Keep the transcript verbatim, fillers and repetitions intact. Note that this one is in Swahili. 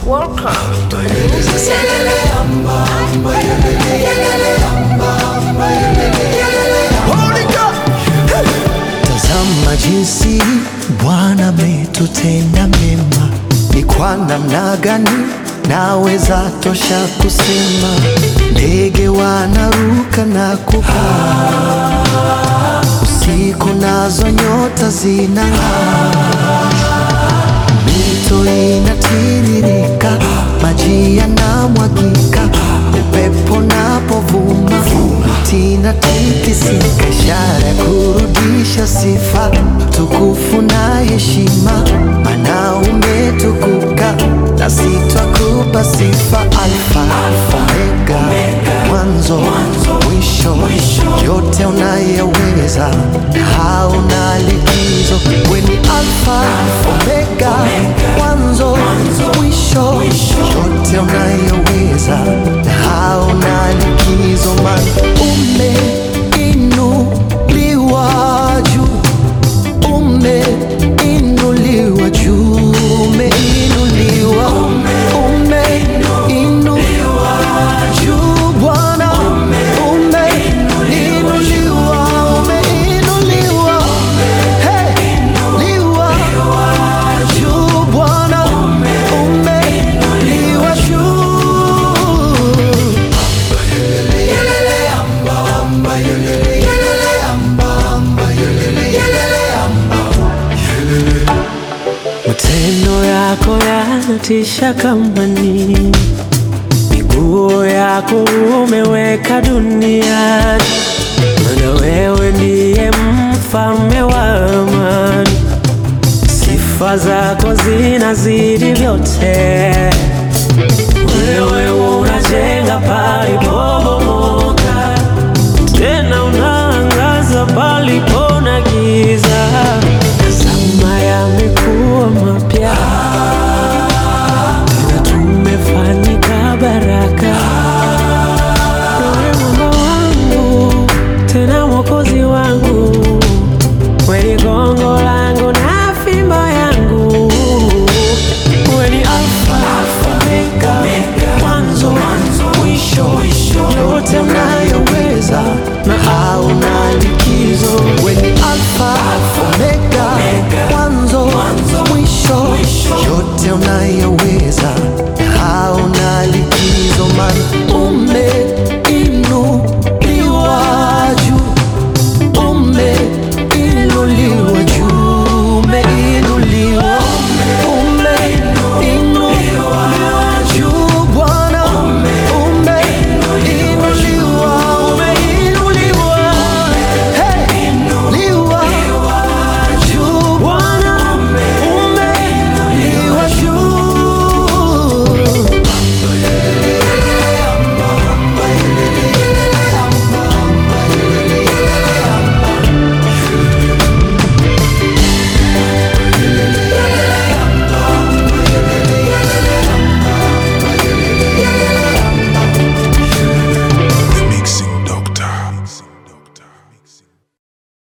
Welcome to the music center. Tazama jinsi Bwana ametutenda mema, ni kwa namna gani naweza tosha kusema. Ndege wanaruka na kupaa, usiku nazo nyota zinang'aa. Mito inatiririka, maji yanamwagika, upepo unapovuma, miti inatikisika, ishara ya kurudisha sifa, tukufu na heshima, maana umetukuka, nasi twakupa sifa. Alfa, Omega, mwanzo, mwisho, yote unayeweza, hauna likizo. Wewe ni Alfa, Omega, mwanzo, mwisho, yote unayeweza, hauna likizo. Man, umeinuliwa juu, umeinuliwa juu, umeinuliwa, umeinuliwa juu Bwana, umeinuliwa, umeinuliwa, hey, liwa juu Bwana, umeinuliwa juu. Matendo yako yanatisha kama nini, miguu yako umeweka duniani, maana wewe ndiye mfalme wa amani. Sifa zako zinazidi vyote, wewe unajenga palipobomoka, tena unaangaza palipona giza. Tazama yamekuwa mapya, tena tumefanyika baraka. Wewe Mungu wangu, tena Mwokozi wangu, wewe ni gongo langu na fimbo yangu. Wewe ni Alfa, Omega, mwanzo, mwisho, yote unayoweza na hauna likizo. Wewe ni Alfa, Omega, mwanzo, mwisho, yote unayoweza.